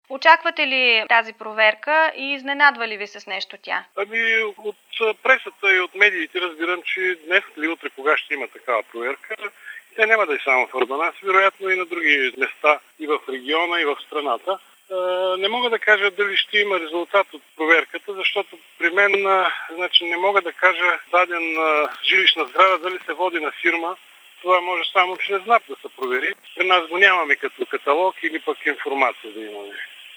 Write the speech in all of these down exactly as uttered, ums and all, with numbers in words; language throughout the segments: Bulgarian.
Очаквате ли тази проверка и изненадва ли ви с нещо тя? Ами от пресата и от медиите разбирам, че днес или утре кога ще има такава проверка. Тя няма да е само в Арбанас, вероятно и на други места, и в региона, и в страната. Не мога да кажа дали ще има резултат от проверката, защото при мен значи, не мога да кажа даден жилищна сграда дали се води на фирма. Това може само чрез НАП да се провери. При нас го нямаме като каталог или пък информация да имаме.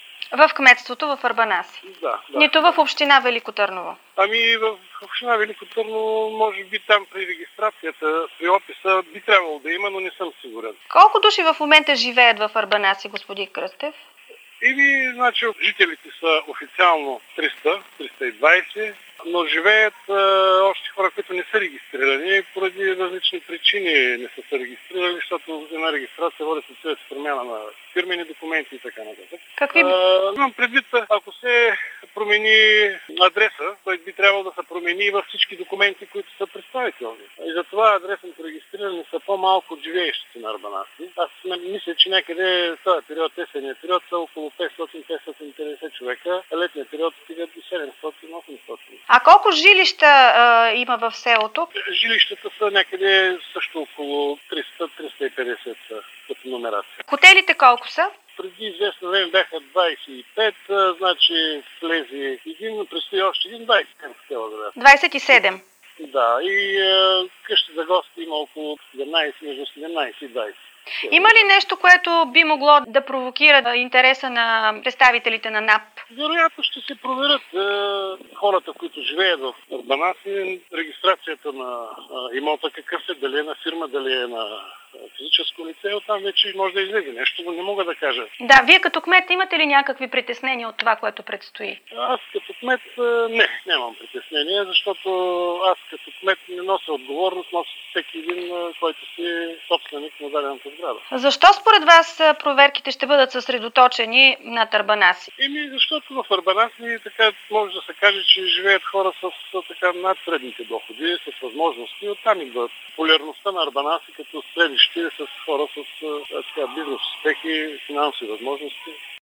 В кметството в Арбанаси? Да, да. Нито в община Велико Търново? Ами в община Велико Търново, може би там при регистрацията, при описа би трябвало да има, но не съм сигурен. Колко души в момента живеят в Арбанаси, господин Кръстев? Или, значи, жителите са официално триста - триста и двайсет, но живеят а, още хора, които не са регистрирани, поради различни причини не са се регистрирали, защото една регистрация води се след промяна на фирмени документи и така нататък. Какви? Имам предвид, ако се промени адреса, който би трябвало да се промени във всички документи, които са представителни. И затова адресното регистриране са по-малко от живеещите на Арбанаси. Аз мисля, че някъде в този период, есенния период, са около петстотин - петстотин и петдесет човека, а летния период стигат до седемстотин - осемстотин. А колко жилища а, има в селото? Жилищата са някъде също около триста - триста и петдесет са като номерация. Хотелите колко са? Преди известно време бяха двайсет и пет, значи влезе един, но предстои още един, двайсет и седем хотела да бяха. двайсет и седем? Да, и е, къща за гости има около седемнайсет, между седемнайсет и двайсет. Има ли нещо, което би могло да провокира интереса на представителите на НАП? Вероятно ще се проверят е, хората, които живеят в Арбанаси, регистрацията на е, имота, какъв е, дали е на фирма, дали е на физическо лице, оттам вече може да излезе нещо, но не мога да кажа. Да, вие като кмет имате ли някакви притеснения от това, което предстои? Аз като кмет не, нямам притеснения, защото аз като кмет не нося отговорност, нося всеки един, който си е собственик на дадената сграда. Защо според вас проверките ще бъдат съсредоточени над Арбанаси? Еми, защото в Арбанаси така може да се каже, че живеят хора с така над средните доходи, с възможности. Оттам идва популярността на Арбанаси като средище с хора с така, бизнес успехи, финансови възможности.